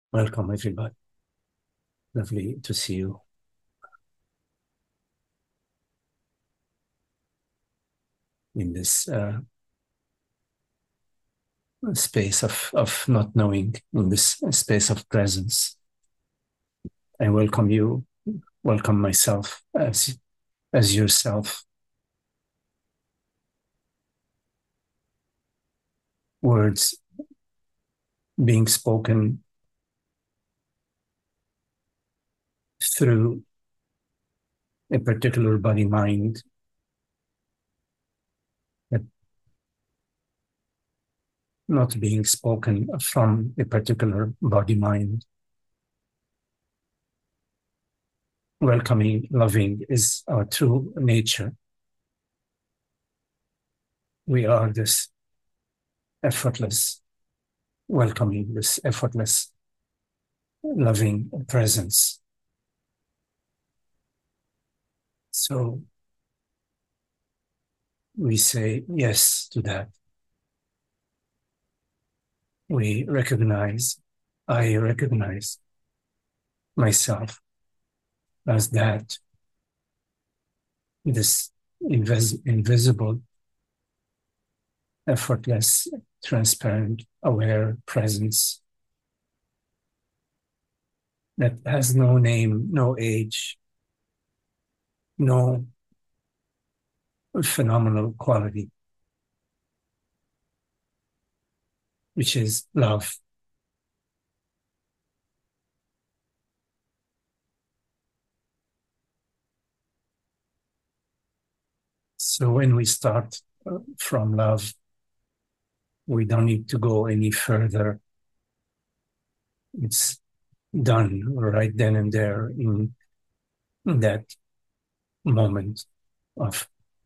Welcome, everybody. Lovely to see you in this space of not knowing, in this space of presence. I welcome you, welcome myself as yourself. Words being spoken through a particular body mind, but not being spoken from a particular body mind. Welcoming, loving is our true nature. We are this effortless, welcoming, this effortless, loving presence. So we say yes to that. I recognize myself as that, this invisible, effortless, transparent, aware presence that has no name, no age, no phenomenal quality, which is love. So when we start from love, we don't need to go any further. It's done right then and there in that moment of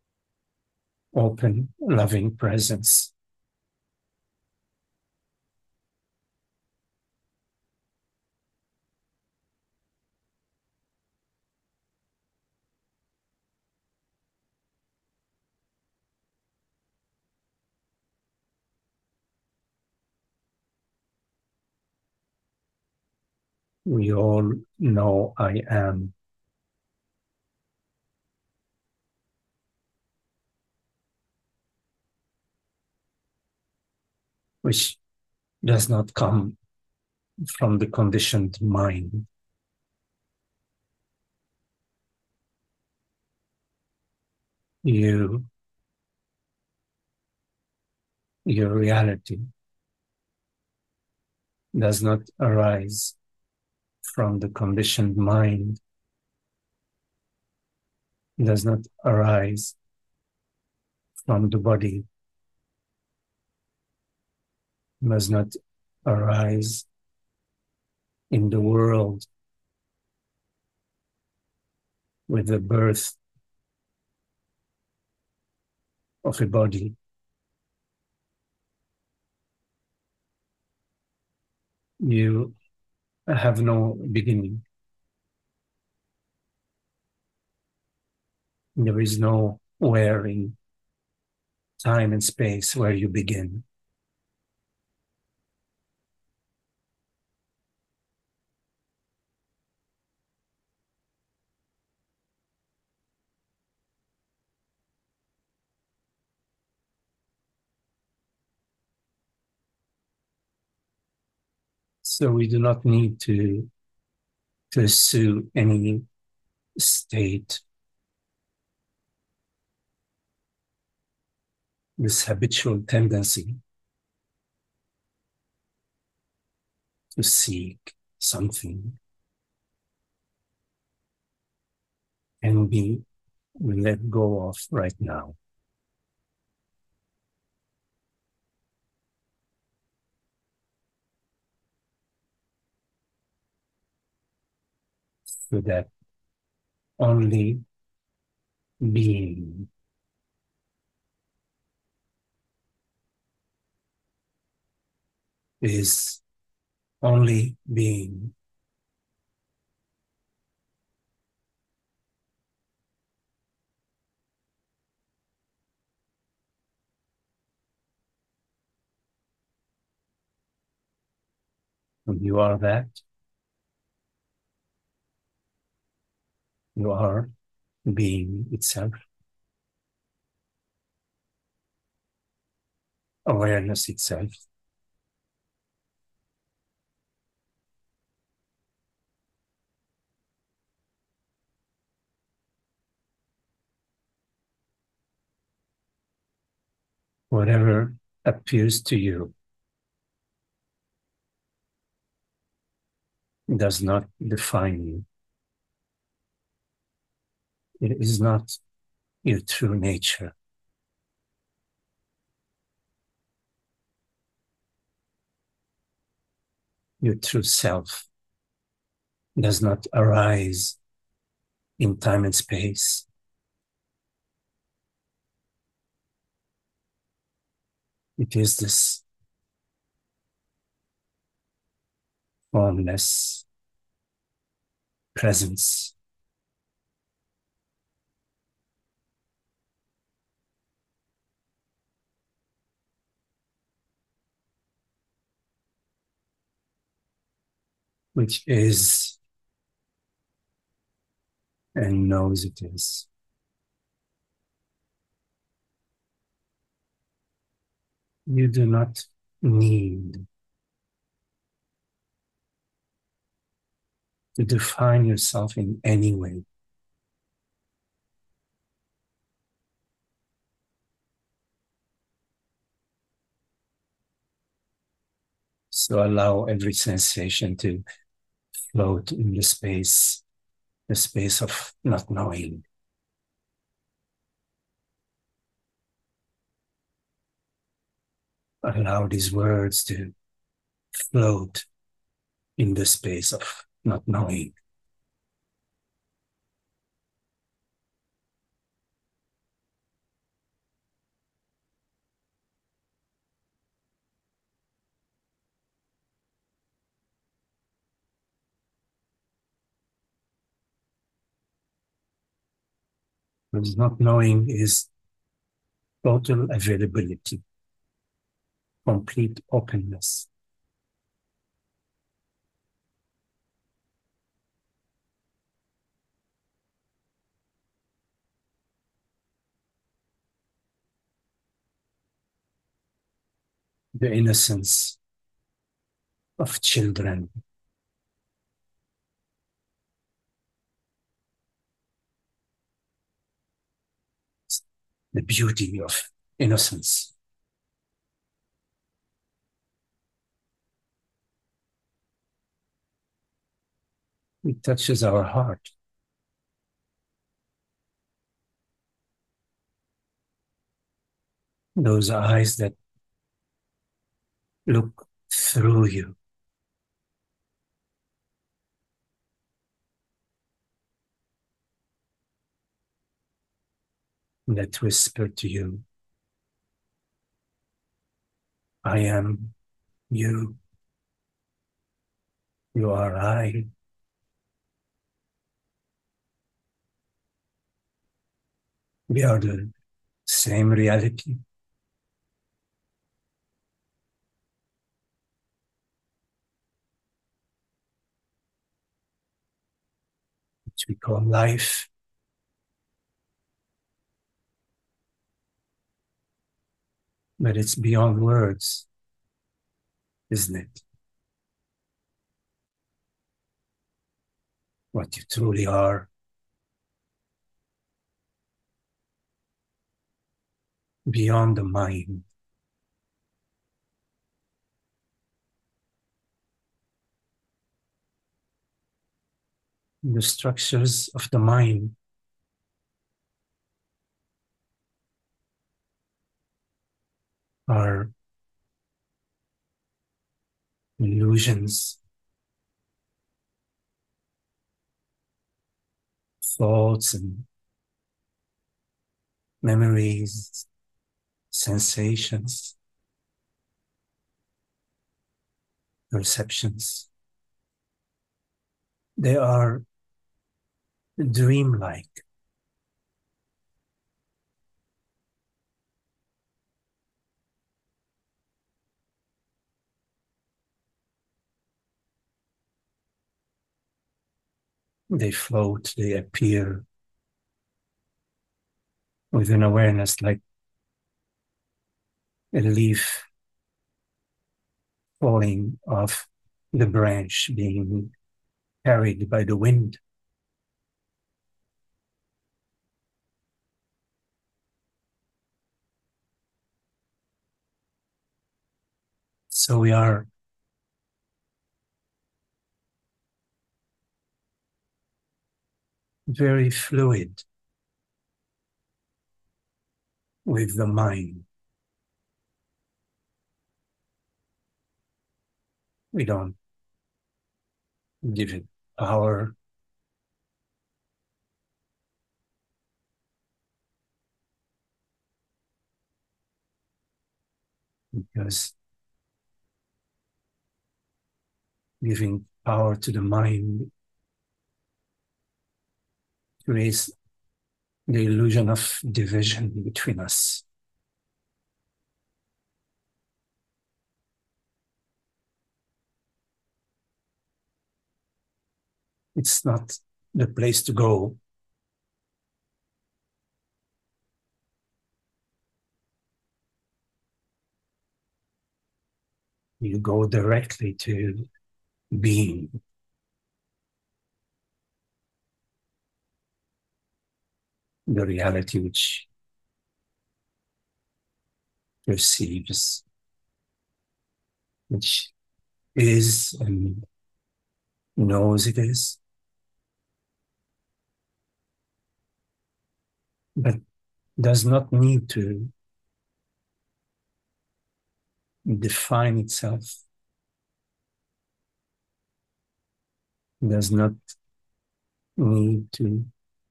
open, loving presence. We all know I am, which does not come from the conditioned mind. You, your reality does not arise from the conditioned mind, does not arise from the body, does not arise in the world with the birth of a body. You have no beginning. There is no where in time and space where you begin. So we do not need to pursue any state, this habitual tendency to seek something can be let go of right now. So that only being is only being. And you are that. You are being itself, awareness itself. Whatever appears to you does not define you. It is not your true nature. Your true self does not arise in time and space. It is this formless presence, which is and knows it is. You do not need to define yourself in any way. So allow every sensation to float in the space of not knowing. Allow these words to float in the space of not knowing. Because not knowing is total availability, complete openness. The innocence of children, the beauty of innocence. It touches our heart. Those eyes that look through you, that whisper to you, I am you, you are I. We are the same reality. Which we call life. But it's beyond words, isn't it? What you truly are. Beyond the mind. The structures of the mind are illusions, thoughts and memories, sensations, perceptions. They are dreamlike. they float, they appear with an awareness like a leaf falling off the branch, being carried by the wind. So we are very fluid with the mind. We don't give it power. Because giving power to the mind creates the illusion of division between us. It's not the place to go. You go directly to being. The reality which perceives, which is and knows it is, but does not need to define itself, does not need to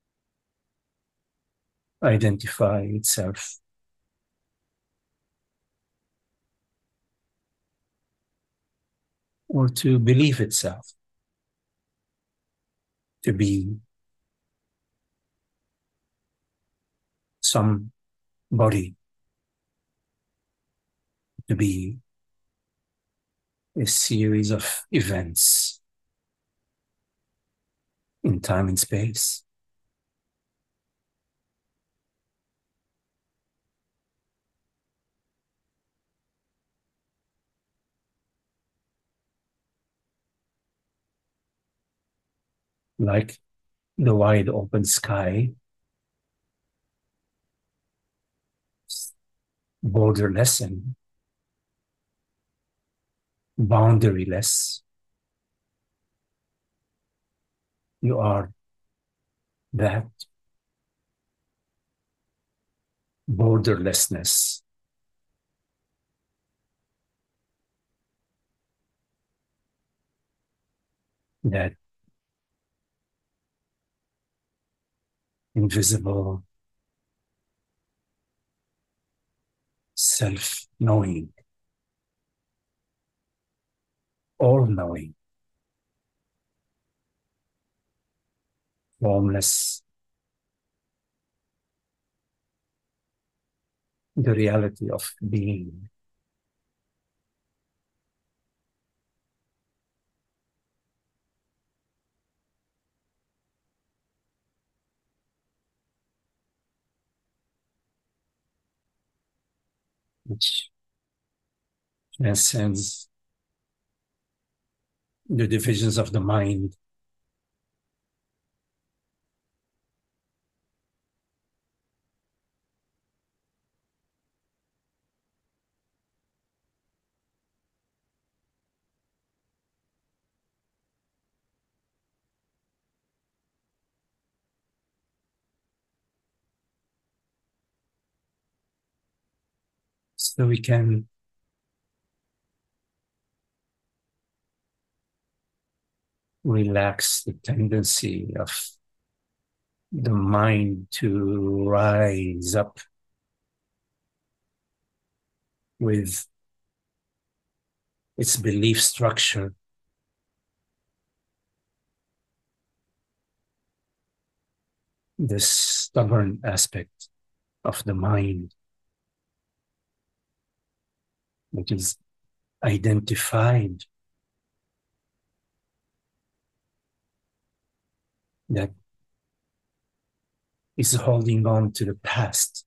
identify itself. Or to believe itself to be some body, to be a series of events in time and space. Like the wide open sky, borderless and boundaryless. You are that borderlessness, that invisible self-knowing, all-knowing, formless, the reality of being. Which transcends the divisions of the mind. So we can relax the tendency of the mind to rise up with its belief structure, the stubborn aspect of the mind, which is identified that is holding on to the past,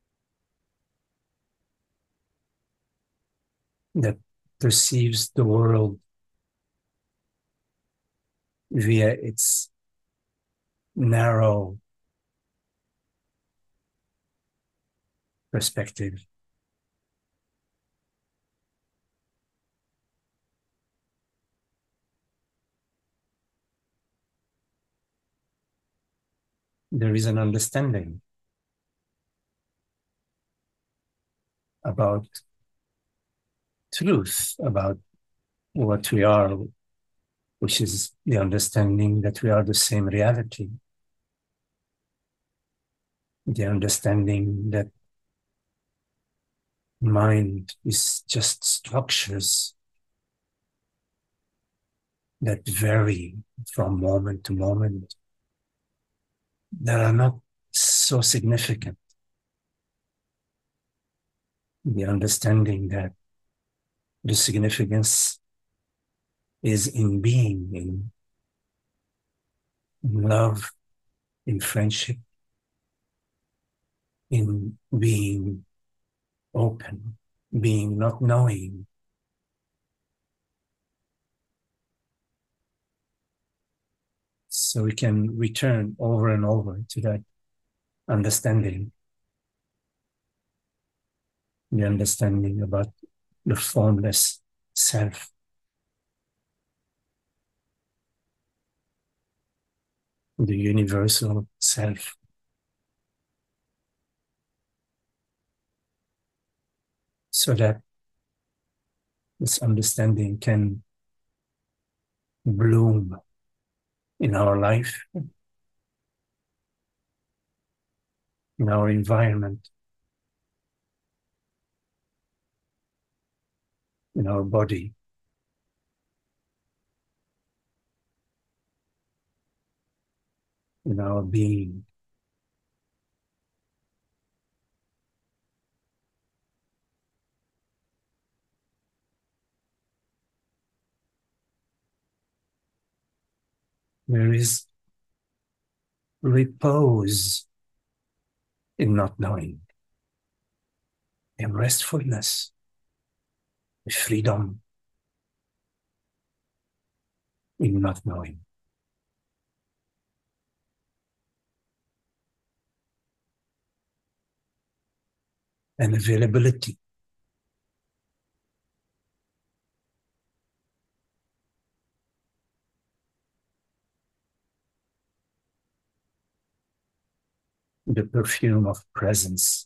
that perceives the world via its narrow perspective. There is an understanding about truth, about what we are, which is the understanding that we are the same reality, the understanding that mind is just structures that vary from moment to moment, that are not so significant. The understanding that the significance is in being, in love, in friendship, in being open, being not knowing. So we can return over and over to that understanding, the understanding about the formless self, the universal self. So that this understanding can bloom in our life, in our environment, in our body, in our being. There is repose in not knowing, in restfulness, freedom in not knowing. And availability. The perfume of presence.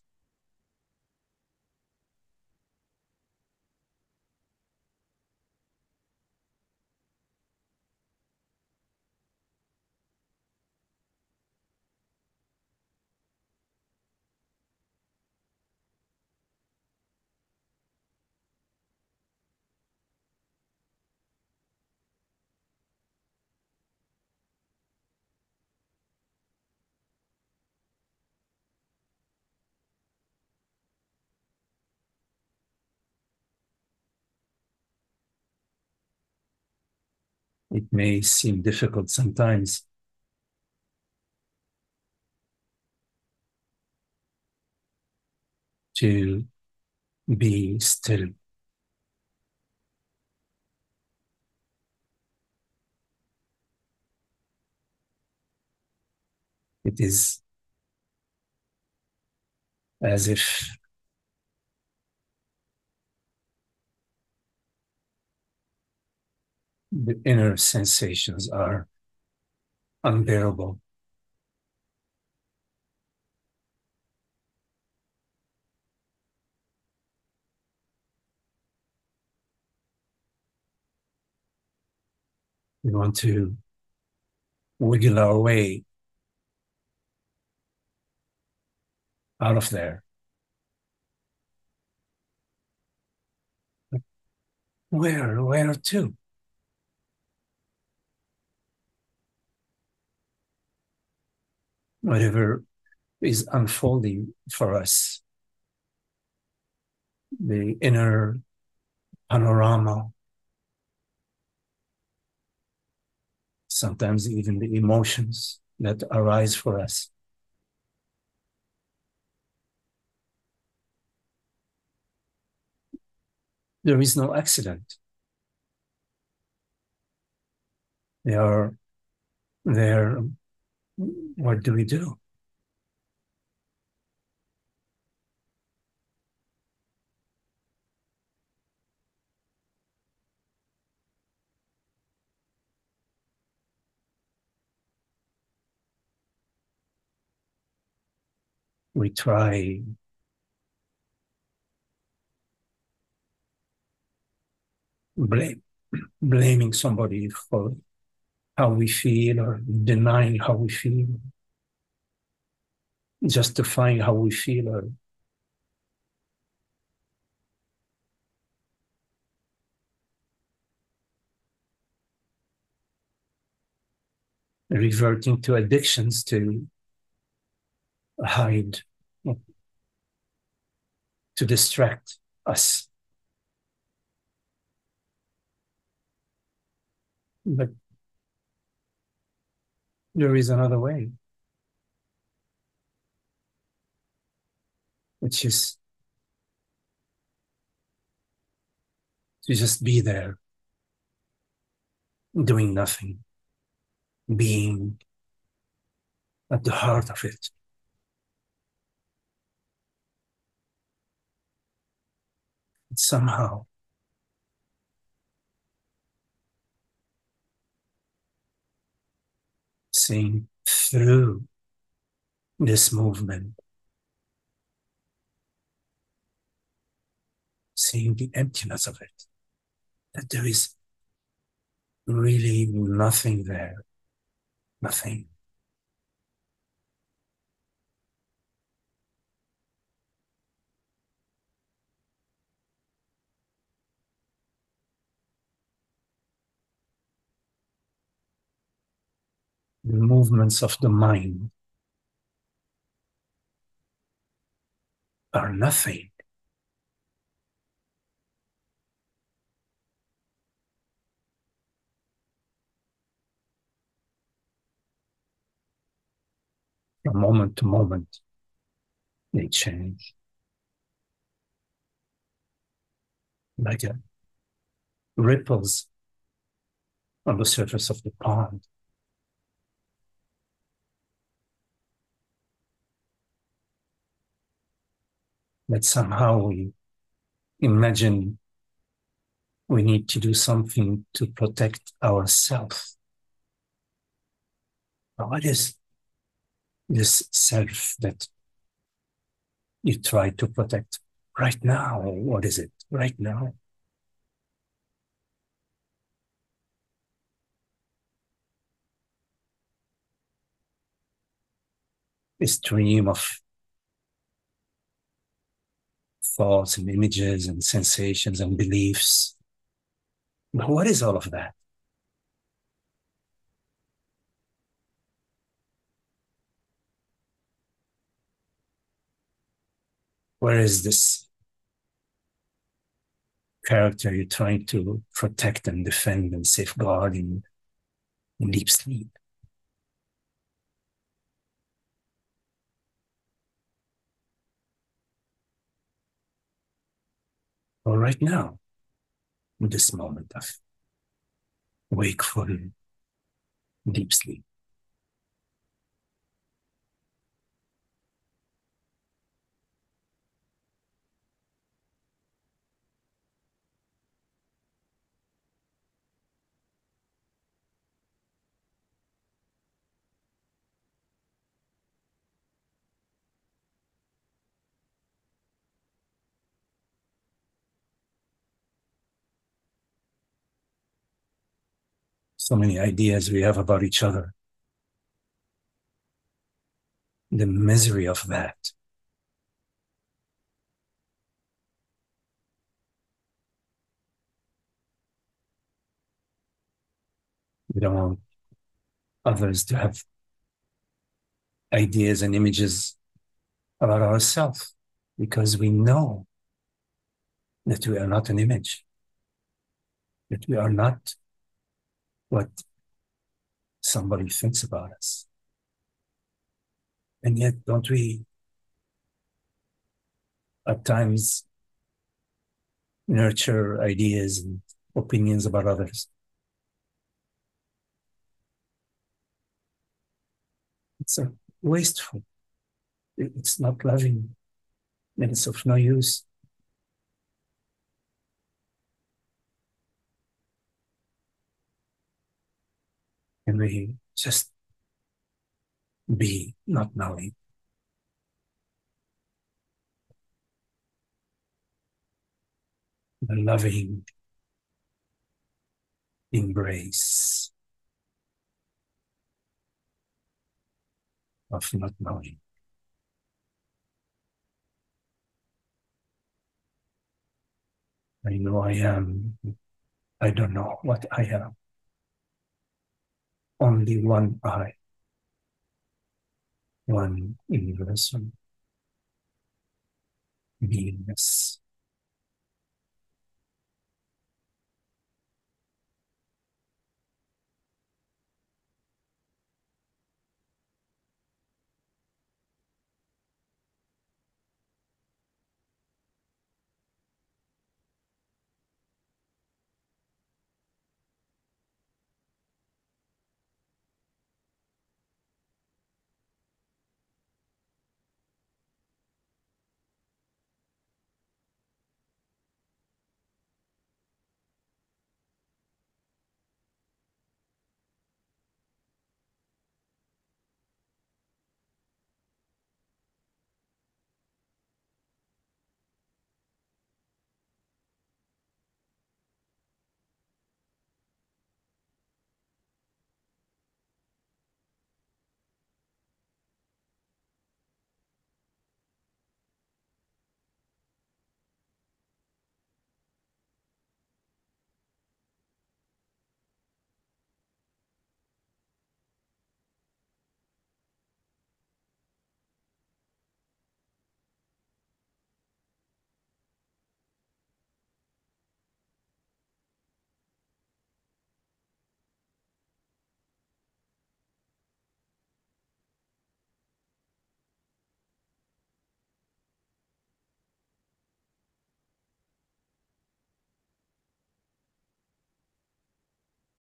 It may seem difficult sometimes to be still. It is as if the inner sensations are unbearable. We want to wiggle our way out of there. Where to? Whatever is unfolding for us, the inner panorama, sometimes even the emotions that arise for us. There is no accident. They are there. What do we do? We try blaming somebody for how we feel or denying how we feel, justifying how we feel, or reverting to addictions to hide, to distract us. But there is another way, which is to just be there, doing nothing, being at the heart of it. And somehow seeing through this movement, seeing the emptiness of it, that there is really nothing there, nothing. The movements of the mind are nothing. From moment to moment, they change. Like ripples on the surface of the pond. That somehow we imagine we need to do something to protect ourselves. What is this self that you try to protect right now? What is it right now? This stream of thoughts and images and sensations and beliefs. But what is all of that? Where is this character you're trying to protect and defend and safeguard in deep sleep? Or right now, in this moment of wakeful, deep sleep. So many ideas we have about each other. The misery of that. We don't want others to have ideas and images about ourselves because we know that we are not an image, that we are not what somebody thinks about us. And yet, don't we at times nurture ideas and opinions about others? It's a wasteful. It's not loving, and it's of no use. And we just be not knowing, the loving embrace of not knowing. I know I am. I don't know what I am. Only one I, one universal beingness.